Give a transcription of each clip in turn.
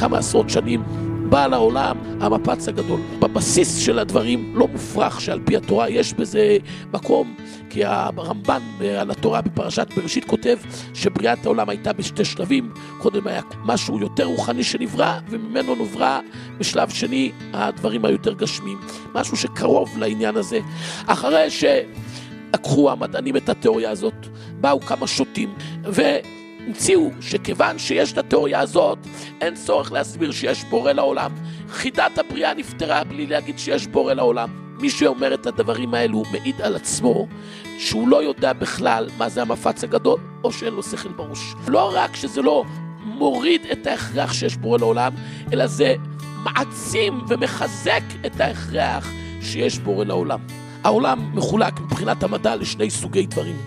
כמה עשרות שנים בא לעולם המפץ הגדול. בבסיס של הדברים לא מופרך שעל פי התורה יש בזה מקום, כי הרמב"ן על התורה בפרשת בראשית כותב שבריאת העולם הייתה בשתי שלבים. קודם היה משהו יותר רוחני שנברא, וממנו נברא בשלב שני הדברים היותר גשמיים, משהו שקרוב לעניין הזה. אחרי שלקחו המדענים את התיאוריה הזאת, באו כמה שוטים המציאו שכיוון שיש את התיאוריה הזאת, אין צורך להסביר שיש בורא לעולם. חידת הבריאה נפתרה בלי להגיד שיש בורא לעולם. מי שאומר את הדברים האלו מעיד על עצמו שהוא לא יודע בכלל מה זה המפץ הגדול, או שאין לו שכל בראש. לא רק שזה לא מוריד את ההכרח שיש בורא לעולם, אלא זה מעצים ומחזק את ההכרח שיש בורא לעולם. העולם מחולק מבחינת המדע לשני סוגי דברים: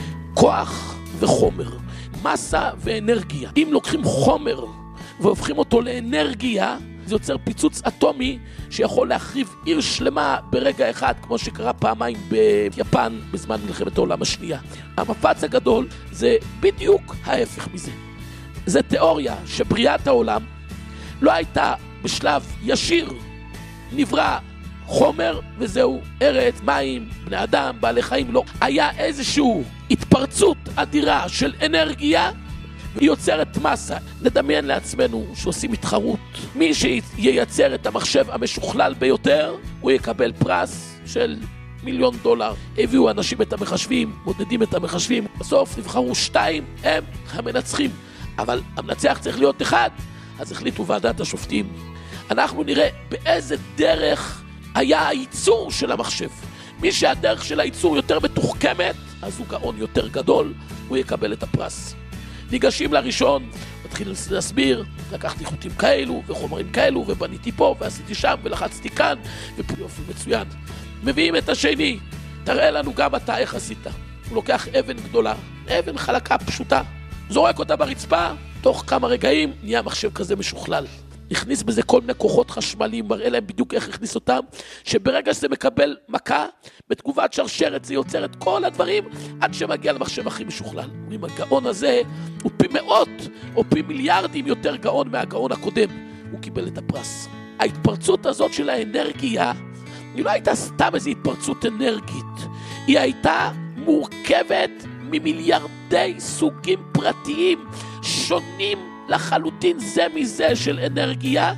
כוח וחומר, מסה ואנרגיה. אם לוקחים חומר והופכים אותו לאנרגיה, זה יוצר פיצוץ אטומי שיכול להחריב עיר שלמה ברגע אחד, כמו שקרה פעמיים ביפן בזמן מלחמת העולם השנייה. המפץ הגדול זה בדיוק ההפך מזה. זה תיאוריה שבריאת העולם לא הייתה בשלב ישיר, נברא חומר וזהו, ארץ, מים, בני אדם, בעלי חיים, לא. היה איזשהו התפרצות אדירה של אנרגיה, היא יוצרת מסה. נדמיין לעצמנו שעושים התחרות. מי שייצר את המחשב המשוכלל ביותר, הוא יקבל פרס של $1,000,000. הביאו אנשים את המחשבים, מודדים את המחשבים, בסוף נבחרו 2, הם המנצחים. אבל המנצח צריך להיות אחד, אז החליטו ועדת השופטים. אנחנו נראה באיזה דרך היה הייצור של המחשב. מי שהדרך של הייצור יותר מתוחכמת, אז הוא גאון יותר גדול, הוא יקבל את הפרס. ניגשים לראשון, מתחיל להסביר, לקחתי חוטים כאלו וחומרים כאלו, ובניתי פה ועשיתי שם ולחצתי כאן, ויופי מצוין. מביאים את השני, תראה לנו גם אתה איך עשית. הוא לוקח אבן גדולה, אבן חלקה פשוטה, זורק אותה ברצפה, תוך כמה רגעים נהיה מחשב כזה משוכלל. הכניס בזה כל מיני כוחות חשמליים, מראה להם בדיוק איך הכניס אותם, שברגע שזה מקבל מכה, בתגובת שרשרת זה יוצר את כל הדברים, עד שמגיע למחשב הכי משוכלל. אומרים, הגאון הזה הוא פי מאות או פי מיליארדים יותר גאון מהגאון הקודם, הוא קיבל את הפרס. ההתפרצות הזאת של האנרגיה, היא לא הייתה סתם איזו התפרצות אנרגית, היא הייתה מורכבת ממיליארדי סוגים פרטיים, שונים לחלוטין זה מזה של אנרגיה,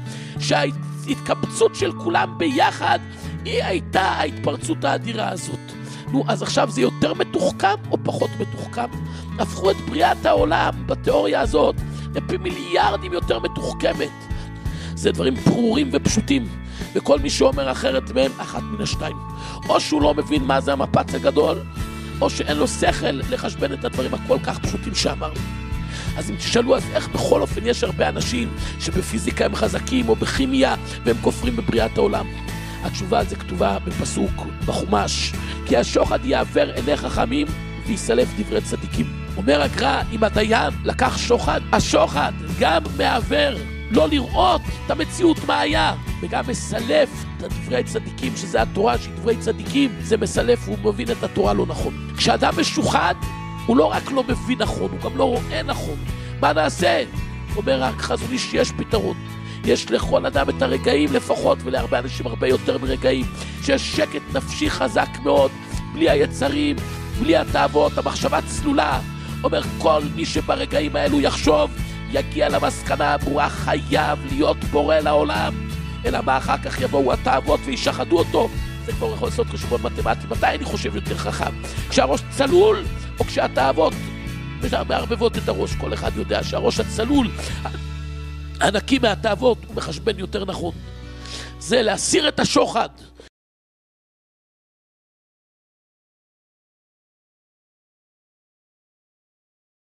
שההתקבצות של כולם ביחד היא הייתה ההתפרצות האדירה הזאת. נו, אז עכשיו זה יותר מתוחכם או פחות מתוחכם? הפכו את בריאת העולם בתיאוריה הזאת לפי מיליארדים יותר מתוחכמת. זה דברים ברורים ופשוטים, וכל מי שאומר אחרת מהם, אחת מן השתיים. או שהוא לא מבין מה זה המפץ הגדול, או שאין לו שכל לחשבן את הדברים הכל כך פשוטים שאמרנו. אז אם תשאלו, אז איך בכל אופן יש הרבה אנשים שבפיזיקה הם חזקים או בכימיה והם כופרים בבריאת העולם? התשובה על זה כתובה בפסוק בחומש: כי השוחד יעבר עיני חכמים ויסלף דברי צדיקים. אומר הגר"א, אם הדיין לקח שוחד, השוחד גם מעבר לא לראות את המציאות מה היה, וגם מסלף את דברי צדיקים, שזה התורה, שדברי צדיקים זה מסלף, הוא מבין את התורה לא נכון. כשאדם משוחד, הוא לא רק לא מבין נכון, הוא גם לא רואה נכון. מה נעשה? אומר החזון איש שיש פתרון. יש לכל אדם את הרגעים לפחות, ולהרבה אנשים הרבה יותר מרגעים, שיש שקט נפשי חזק מאוד, בלי היצרים, בלי התאוות, המחשבה צלולה. אומר, כל מי שברגעים האלו יחשוב, יגיע למסקנה הברורה, חייב להיות בורא לעולם. אלא מה אחר כך יבואו התאוות וישחדו אותו. זה כבר יכול לעשות חשבון מתמטי. מתי אני חושב יותר חכם? כשהראש צלול, או כשהתאוות מערבבות את הראש? כל אחד יודע שהראש הצלול, הנקי מהתאוות, הוא מחשבן יותר נכון. זה להסיר את השוחד.